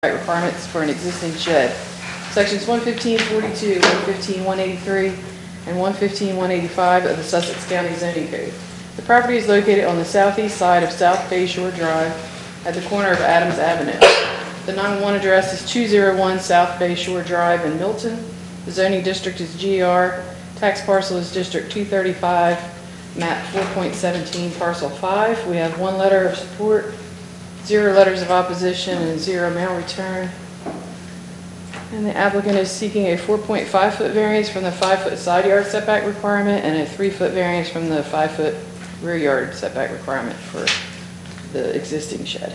requirements for an existing shed. Sections 115.42, 115.183, and 115.185 of the Sussex County Zoning Code. The property is located on the southeast side of South Bay Shore Drive at the corner of Adams Avenue. The 911 address is 201 South Bay Shore Drive in Milton. The zoning district is GR. Tax parcel is District 235, map 4.17, parcel 5. We have 1 letter of support, 0 letters of opposition, and 0 mail return. And the applicant is seeking a 4.5-foot variance from the 5-foot side yard setback requirement and a 3-foot variance from the 5-foot rear yard setback requirement for the existing shed.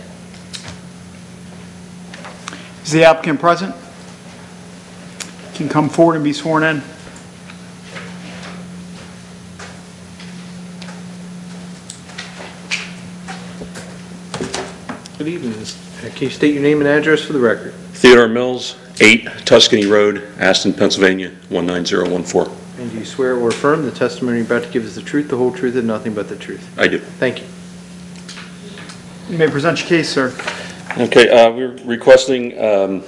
Is the applicant present? Can come forward and be sworn in. Good evening. Can you state your name and address for the record? Theodore Mills, 8 Tuscany Road, Aston, Pennsylvania, 19014. And do you swear or affirm the testimony you're about to give is the truth, the whole truth, and nothing but the truth? I do. Thank you. You may present your case, sir. Okay, we're requesting a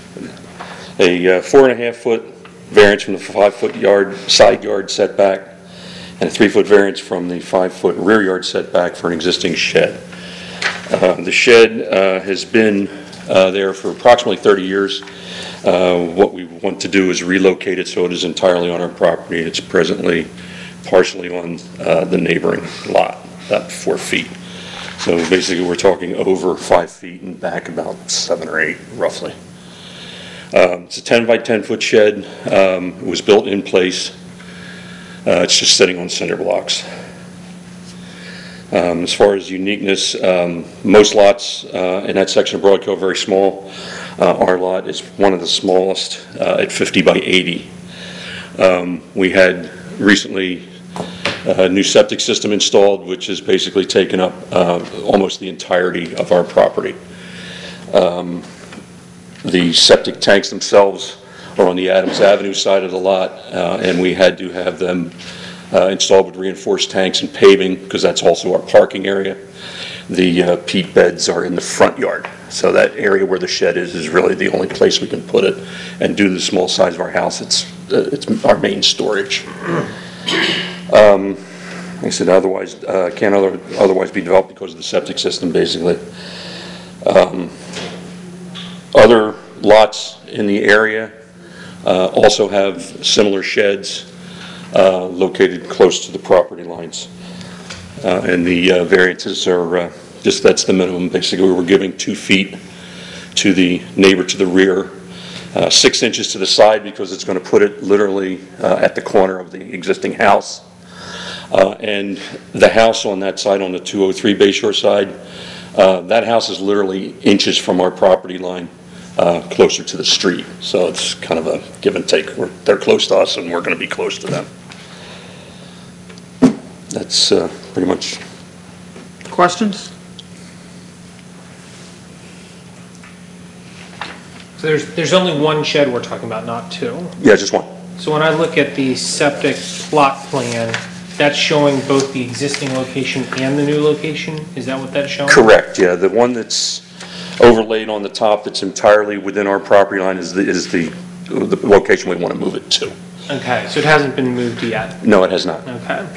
4.5-foot variance from the 5-foot side yard setback and a 3-foot variance from the 5-foot rear yard setback for an existing shed. The shed has been there for approximately 30 years. What we want to do is relocate it so it is entirely on our property. It's presently partially on the neighboring lot, about 4 feet. So basically we're talking over 5 feet and back about 7 or 8 roughly. It's a 10 by 10 foot shed. It was built in place. It's just sitting on cinder blocks. As far as uniqueness, most lots in that section of Broadkill are very small. Our lot is one of the smallest at 50 by 80. We had recently a new septic system installed, which has basically taken up almost the entirety of our property. The septic tanks themselves are on the Adams Avenue side of the lot, and we had to have them installed with reinforced tanks and paving because that's also our parking area. The peat beds are in the front yard, so that area where the shed is really the only place we can put it. And due to the small size of our house, it's our main storage. Like I said, otherwise can't otherwise be developed because of the septic system, basically. Other lots in the area also have similar sheds located close to the property lines. And the variances are just, that's the minimum. Basically, we're giving 2 feet to the neighbor to the rear, 6 inches to the side because it's going to put it literally at the corner of the existing house. And the house on that side, on the 203 Bayshore side, that house is literally inches from our property line, closer to the street. So it's kind of a give and take. They're close to us and we're going to be close to them. That's pretty much. Questions? So there's only 1 shed we're talking about, not 2. Yeah, just 1. So when I look at the septic plot plan, that's showing both the existing location and the new location? Is that what that's showing? Correct, yeah. The one that's overlaid on the top that's entirely within our property line is the location we want to move it to. Okay, so it hasn't been moved yet? No, it has not. Okay.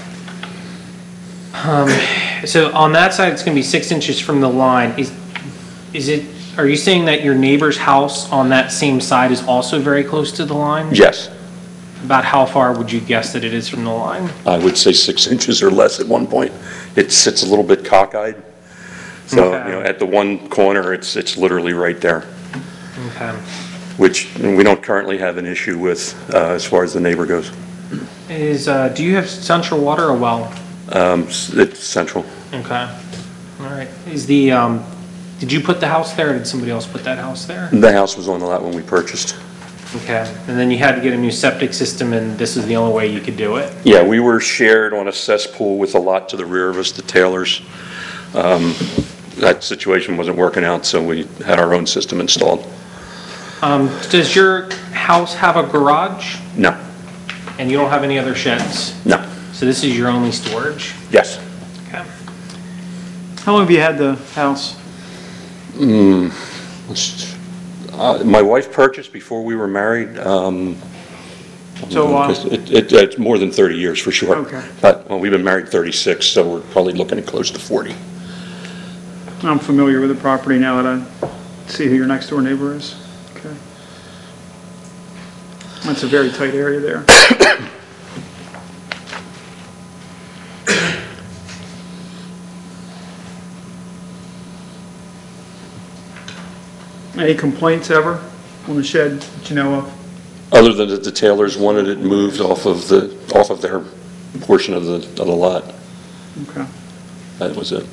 So on that side, it's going to be 6 inches from the line. Are you saying that your neighbor's house on that same side is also very close to the line? Yes. About how far would you guess that it is from the line? I would say 6 inches or less at one point. It sits a little bit cockeyed. So, Okay. at the one corner, it's literally right there, Okay. which we don't currently have an issue with as far as the neighbor goes. Do you have central water or well? It's central. Okay. All right. Did you put the house there or did somebody else put that house there? The house was on the lot when we purchased. Okay. And then you had to get a new septic system and this is the only way you could do it? Yeah, we were shared on a cesspool with a lot to the rear of us, the Taylors. That situation wasn't working out, so we had our own system installed. Does your house have a garage? No. And you don't have any other sheds? No. So this is your only storage? Yes. Okay. How long have you had the house? My wife purchased before we were married. So, It's more than 30 years for sure. Okay. But, well, we've been married 36, so we're probably looking at close to 40. I'm familiar with the property now that I see who your next door neighbor is. Okay. That's a very tight area there. Any complaints ever on the shed that you know of? Other than that the Taylors wanted it moved off of their portion of the lot. Okay. That was it.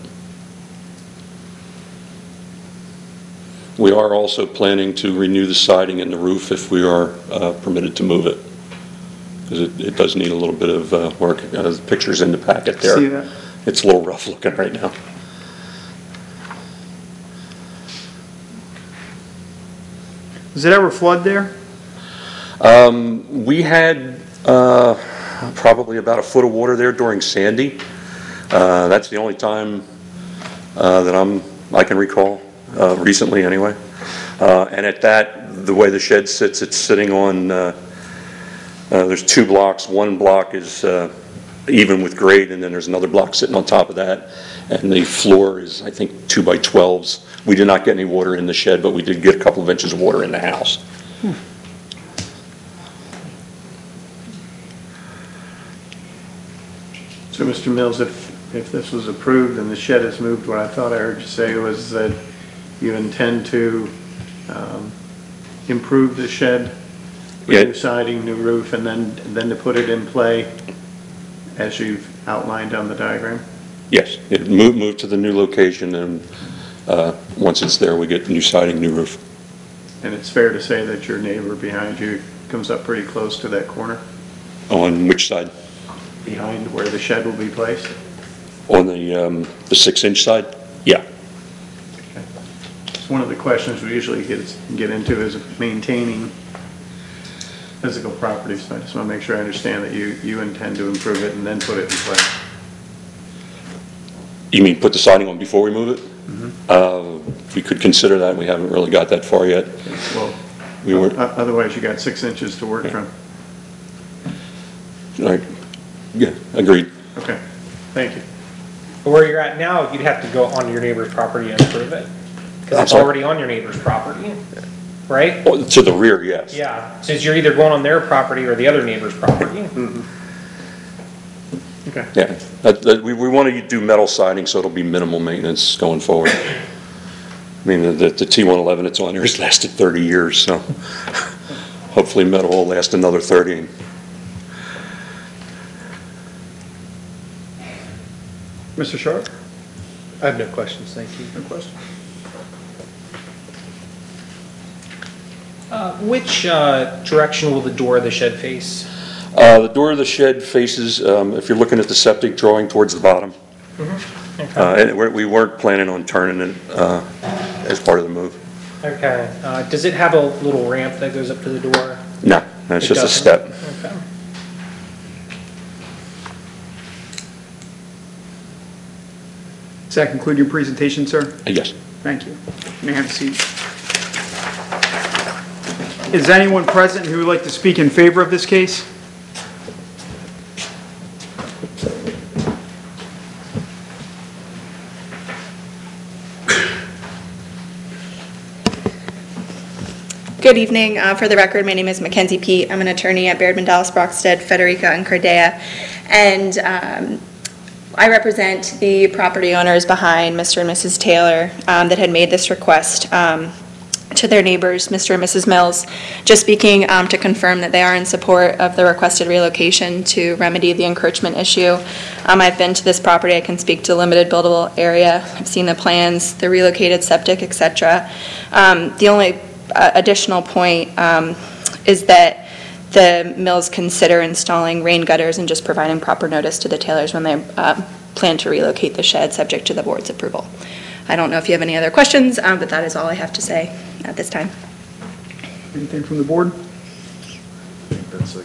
We are also planning to renew the siding and the roof if we are permitted to move it, because it does need a little bit of work. The picture's in the packet there. See that? It's a little rough looking right now. Does it ever flood there? We had probably about a foot of water there during Sandy. That's the only time that I can recall, recently anyway. And at that, the way the shed sits, it's sitting on, there's 2 blocks. One block is even with grade, and then there's another block sitting on top of that. And the floor is, I think, 2 by 12s. We did not get any water in the shed, but we did get a couple of inches of water in the house. So, Mr. Mills, if this was approved and the shed is moved, what I thought I heard you say was that you intend to improve the shed with Yeah. new siding, new roof, and then to put it in play as you've outlined on the diagram? Yes, it moved to the new location, and once it's there, we get new siding, new roof. And it's fair to say that your neighbor behind you comes up pretty close to that corner, On which side? behind where the shed will be placed? On the 6-inch side? Yeah. It's one of the questions we usually get into is maintaining physical property, so I just want to make sure I understand that you intend to improve it and then put it in place. You mean put the siding on before we move it? We could consider that. We haven't really got that far yet. Well, We were, otherwise you got 6 inches to work from. right. Yeah, agreed. Okay, thank you. But where you're at now, you'd have to go on your neighbor's property and improve it. Because I'm it's sorry? already on your neighbor's property, right? Oh, to the rear, yes. Yeah, since you're either going on their property or the other neighbor's property. Okay. Yeah, we want to do metal siding, so it'll be minimal maintenance going forward. I mean, the T111 that's on there has lasted 30 years, so hopefully metal will last another 30. Mr. Sharp? I have no questions, thank you. No question. Which direction will the door of the shed face? The door of the shed faces, if you're looking at the septic drawing, towards the bottom. Okay. And we weren't planning on turning it as part of the move. Okay. Does it have a little ramp that goes up to the door? No, it's It just a doesn't? step. Okay. Does that conclude your presentation, sir? Yes. Thank you. You may have a seat. Is anyone present who would like to speak in favor of this case? Good evening. For the record, my name is Mackenzie Pete. I'm an attorney at Baird, Dallas, Brockstead, Federica, and Cardea. And I represent the property owners behind Mr. and Mrs. Taylor that had made this request to their neighbors, Mr. and Mrs. Mills, just speaking to confirm that they are in support of the requested relocation to remedy the encroachment issue. I've been to this property. I can speak to the limited buildable area. I've seen the plans, the relocated septic, etc. The only additional point is that the Mills consider installing rain gutters and just providing proper notice to the Taylors when they plan to relocate the shed, subject to the board's approval. I don't know if you have any other questions, but that is all I have to say at this time. Anything from the board? That's a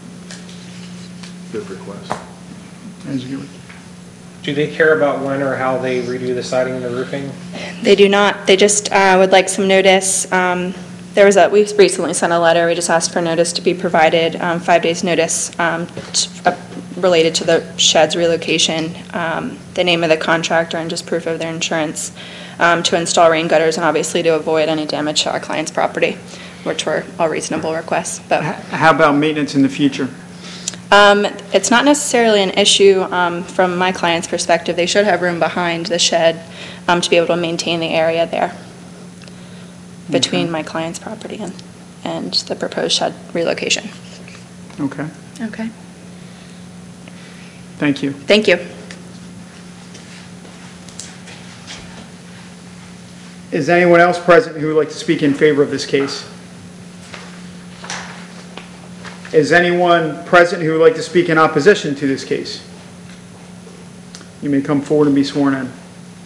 good request. As you- Do they care about when or how they redo the siding and the roofing? They do not. They just would like some notice We recently sent a letter, we just asked for notice to be provided, 5 days' notice related to the shed's relocation, the name of the contractor, and just proof of their insurance to install rain gutters, and obviously to avoid any damage to our client's property, which were all reasonable requests. But How about maintenance in the future? it's not necessarily an issue from my client's perspective. They should have room behind the shed to be able to maintain the area there between my client's property and the proposed shed relocation. Okay, Okay. thank you. Thank you. Is anyone else present who would like to speak in favor of this case? Is anyone present who would like to speak in opposition to this case? You may come forward and be sworn in.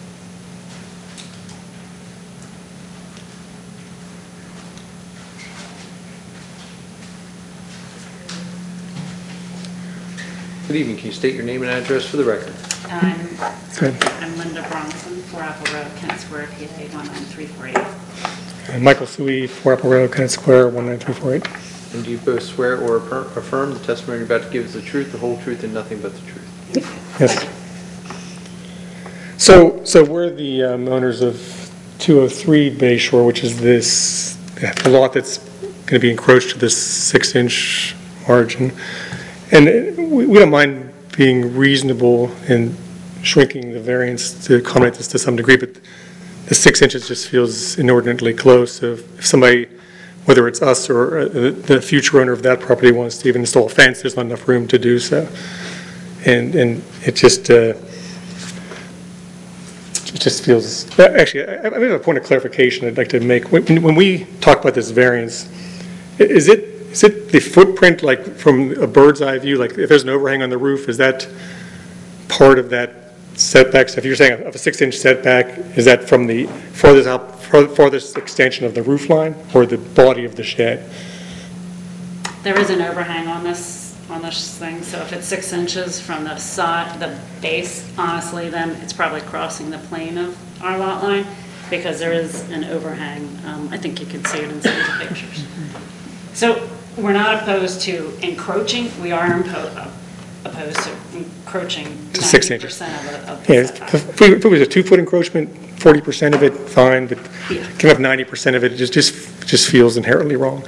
Good evening. Can you state your name and address for the record? I'm Linda Bronson, 4 Apple Road, Kent Square, PA 19348. Michael Sui, 4 Apple Road, Kennett Square, 19348. And do you both swear or affirm the testimony you're about to give is the truth, the whole truth, and nothing but the truth? Yes. So we're the owners of 203 Bay Shore, which is the lot that's going to be encroached to this 6-inch margin. And we don't mind being reasonable in shrinking the variance to accommodate this to some degree, but the 6 inches just feels inordinately close. So if somebody, whether it's us or the future owner of that property, wants to even install a fence, there's not enough room to do so. And it just feels, actually, I have a point of clarification I'd like to make. When we talk about this variance, is it the footprint, like from a bird's eye view, like if there's an overhang on the roof, is that part of that setback? So if you're saying of a 6-inch setback, is that from the farthest extension of the roof line or the body of the shed? There is an overhang on this thing, so if it's 6 inches from the side, the base, honestly, then it's probably crossing the plane of our lot line, because there is an overhang. I think you can see it in some of the pictures. So we're not opposed to encroaching. We are opposed to encroaching To 6 inches. 90% of the Yeah, setback. if it was a 2-foot encroachment, 40% of it, fine, but Yeah. give up 90% of it, it just feels inherently wrong.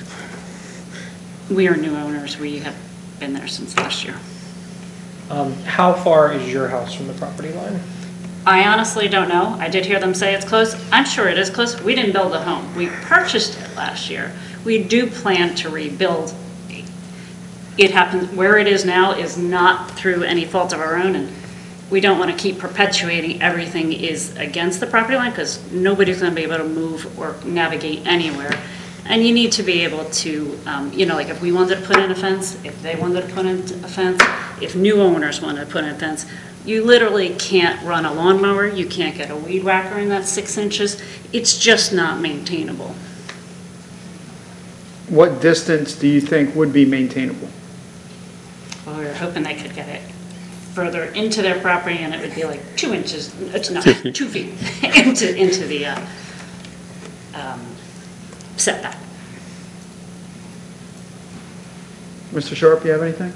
We are new owners. We have been there since last year. How far is your house from the property line? I honestly don't know. I did hear them say it's close. I'm sure it is close. We didn't build a home. We purchased it last year. We do plan to rebuild. It happens, where it is now is not through any fault of our own, and we don't want to keep perpetuating everything is against the property line, because nobody's going to be able to move or navigate anywhere. And you need to be able to, like if we wanted to put in a fence, if they wanted to put in a fence, if new owners wanted to put in a fence, you literally can't run a lawnmower, you can't get a weed whacker in that 6 inches. It's just not maintainable. What distance do you think would be maintainable? Well, we were hoping they could get it further into their property, and it would be like 2 inches, it's not, 2 feet into the setback. Mr. Sharp, you have anything?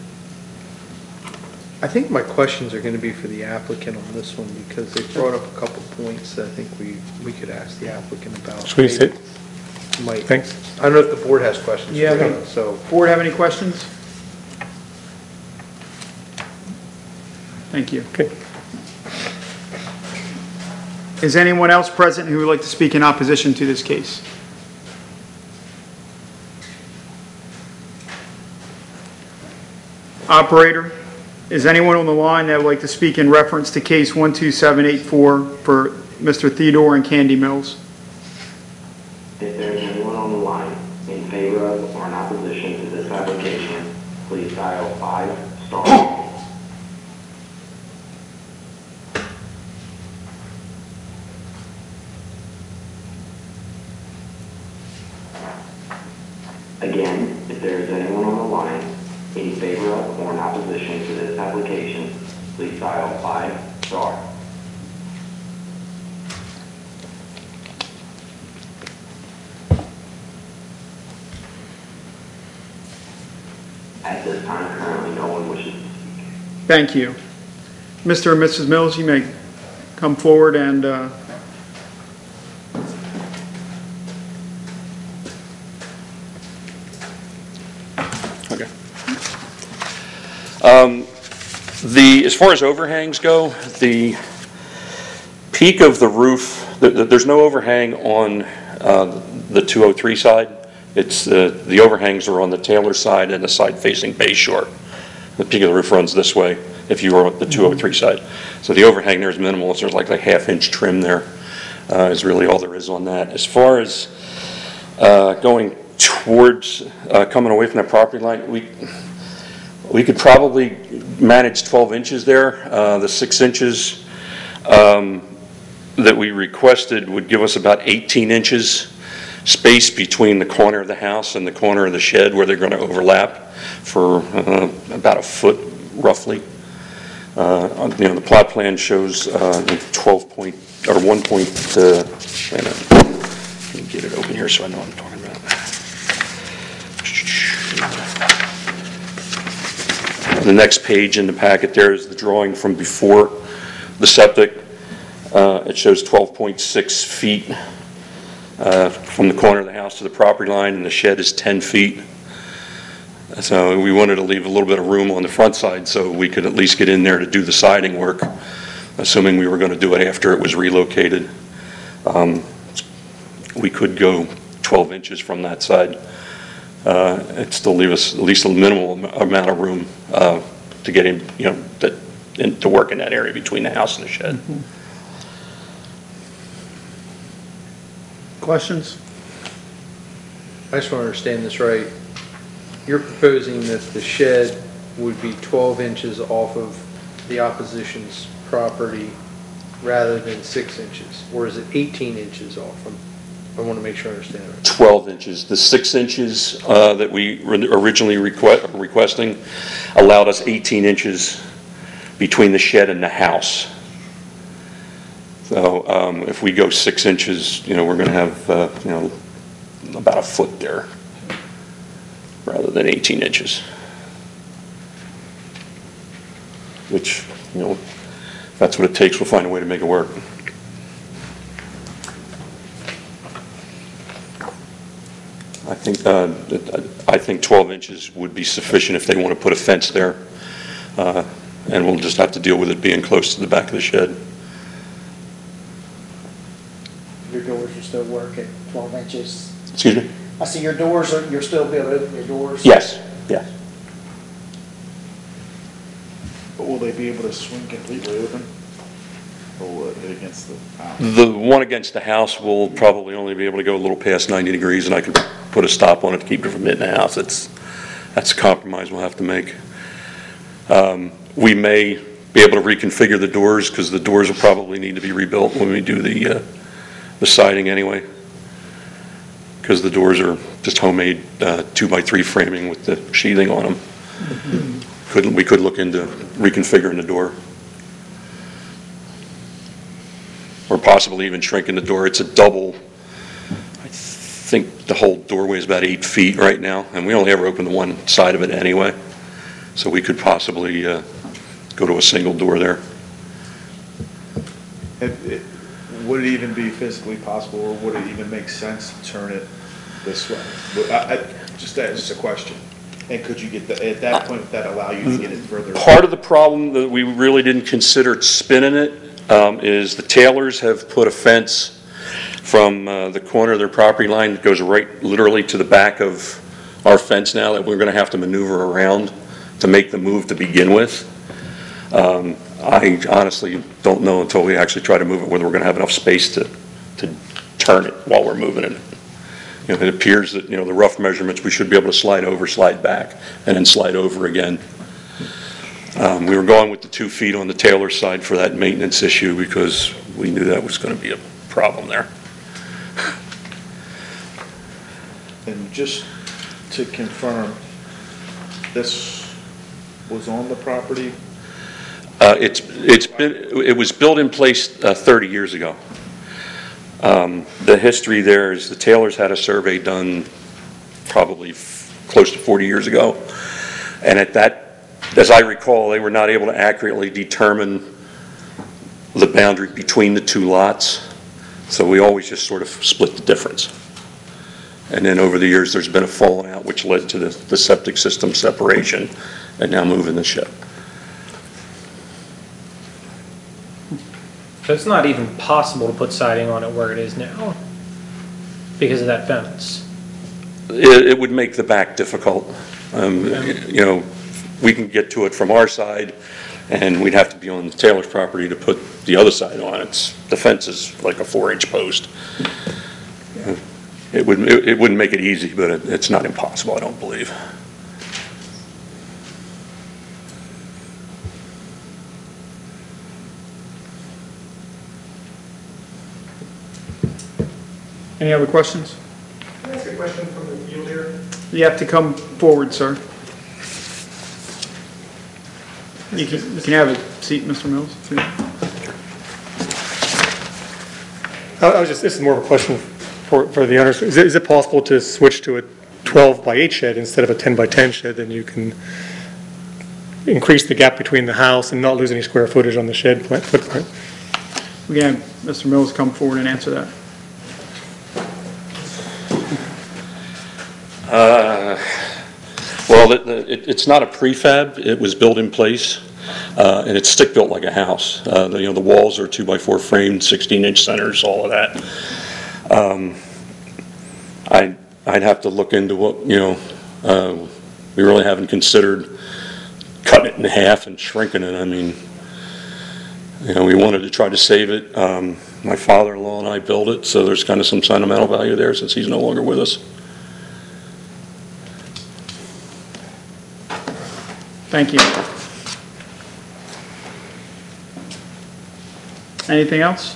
I think my questions are going to be for the applicant on this one, because they brought up a couple points that I think we could ask the applicant about. Should we sit? Might. Thanks. I don't know if the board has questions. Yeah, for you, so. Board have any questions? Thank you. Okay. Is anyone else present who would like to speak in opposition to this case? Operator, is anyone on the line that would like to speak in reference to case 12784 for Mr. Theodore and Candy Mills? If there is anyone on the line in favor of or in opposition to this application, please dial 5*. Again, if there is anyone on the line in favor of or in opposition to this application, please dial 5*. At this time, currently, no one wishes to speak. Thank you. Mr. and Mrs. Mills, you may come forward and Okay. As far as overhangs go, the peak of the roof, there's no overhang on the 203 side. It's the overhangs are on the Taylor side and the side facing Bay Shore. The peak of the roof runs this way if you were on the 203 side. So the overhang there is minimal. There's like a half-inch trim there is really all there is on that. As far as going towards coming away from that property line, we could probably manage 12 inches there. The 6 inches that we requested would give us about 18 inches space between the corner of the house and the corner of the shed where they're going to overlap for about a foot roughly. The plot plan shows 12 point or 1 point. Wait a minute. Let me get it open here so I know what I'm talking about. The next page in the packet there is the drawing from before the septic. It shows 12.6 feet from the corner of the house to the property line, and the shed is 10 feet. So we wanted to leave a little bit of room on the front side so we could at least get in there to do the siding work, assuming we were going to do it after it was relocated. We could go 12 inches from that side. It'd still leave us at least a minimal amount of room to get in, to work in that area between the house and the shed. questions? I just want to understand this right. You're proposing that the shed would be 12 inches off of the opposition's property rather than 6 inches? Or is it 18 inches off? I want to make sure I understand it. 12 inches. The 6 inches that we were originally requesting allowed us 18 inches between the shed and the house. So if we go 6 inches, we're going to have, about a foot there rather than 18 inches. Which, if that's what it takes, we'll find a way to make it work. I think 12 inches would be sufficient if they want to put a fence there. And we'll just have to deal with it being close to the back of the shed. Your doors will still work at 12 inches? Excuse me? I see your doors, you're still be able to open your doors? Yes, yes. But will they be able to swing completely open? Or will it hit against the house? The one against the house will probably only be able to go a little past 90 degrees, and I can put a stop on it to keep it from hitting the house. That's a compromise we'll have to make. We may be able to reconfigure the doors because the doors will probably need to be rebuilt when we do the siding anyway. Because the doors are just homemade 2x3 framing with the sheathing on them. We could look into reconfiguring the door. Or possibly even shrinking the door. It's a double. I think the whole doorway is about 8 feet right now, and we only ever open the one side of it anyway. So we could possibly go to a single door there. Would it even be physically possible, or would it even make sense to turn it this way? Just a question. And could you get at that point, would that allow you to get it further? Part of the problem that we really didn't consider spinning it is the Taylors have put a fence from the corner of their property line that goes right literally to the back of our fence now that we're going to have to maneuver around to make the move to begin with. I honestly don't know until we actually try to move it whether we're going to have enough space to turn it while we're moving it. It appears that, the rough measurements, we should be able to slide over, slide back, and then slide over again. We were going with the 2 feet on the Taylor side for that maintenance issue because we knew that was going to be a problem there. And just to confirm, this was on the property? It was built in place 30 years ago. The history there is the Taylors had a survey done probably close to 40 years ago. And at that, as I recall, they were not able to accurately determine the boundary between the two lots, so we always just sort of split the difference. And then over the years, there's been a falling out, which led to the septic system separation, and now moving the shed. So it's not even possible to put siding on it where it is now because of that fence? It would make the back difficult. You know, we can get to it from our side, and we'd have to be on the Taylor's property to put the other side on. The fence is like a 4-inch post. It wouldn't make it easy, but it's not impossible, I don't believe. Any other questions? Can I ask a question from the field here? You have to come forward, sir. You can have a seat, Mr. Mills. This is more of a question for the owners. Is it possible to switch to a 12 by 8 shed instead of a 10 by 10 shed? Then you can increase the gap between the house and not lose any square footage on the shed footprint. We can have Mr. Mills come forward and answer that. Well, it's not a prefab. It was built in place, and it's stick-built like a house. The walls are 2x4 framed, 16-inch centers, all of that. I'd have to look into what, we really haven't considered cutting it in half and shrinking it. I mean, we wanted to try to save it. My father-in-law and I built it, so there's kind of some sentimental value there since he's no longer with us. Thank you. Anything else?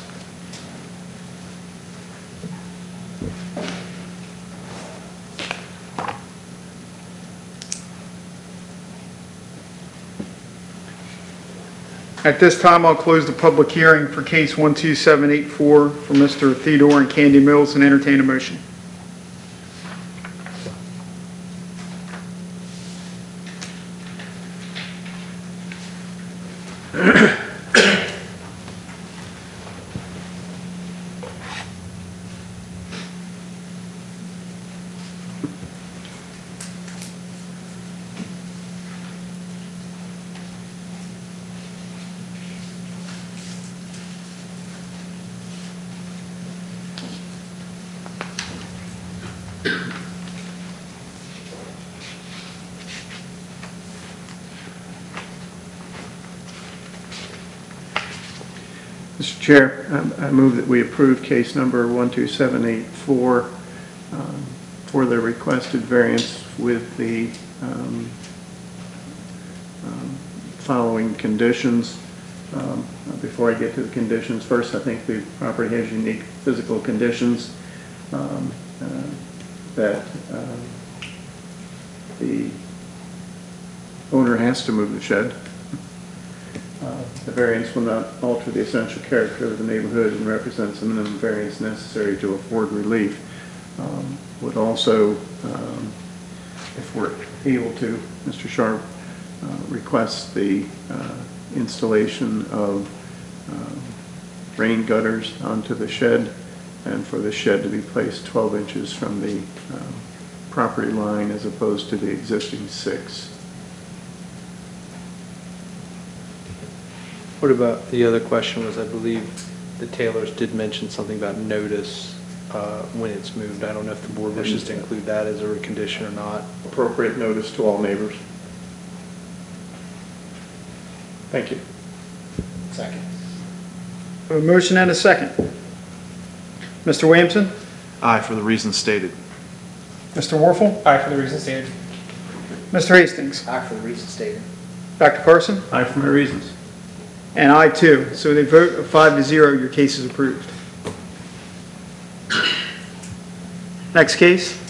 At this time, I'll close the public hearing for case 12784 for Mr. Theodore and Candy Mills and entertain a motion. Mr. Chair, I move that we approve case number 12784 for the requested variance with the following conditions. Before I get to the conditions, first, I think the property has unique physical conditions that the owner has to move the shed. The variance will not alter the essential character of the neighborhood and represents the minimum variance necessary to afford relief. Would also, if we're able to, Mr. Sharp, request the installation of rain gutters onto the shed, and for the shed to be placed 12 inches from the property line as opposed to the existing 6. What about, the other question was, I believe the Taylors did mention something about notice when it's moved. I don't know if the board wishes to include that as a condition or not. Appropriate notice to all neighbors. Thank you. Second. A motion and a second. Mr. Williamson? Aye, for the reasons stated. Mr. Warfel? Aye, for the reasons stated. Mr. Hastings? Aye, for the reasons stated. Dr. Parson? Aye for my reasons. And I too. So they vote of 5-0, your case is approved. Next case.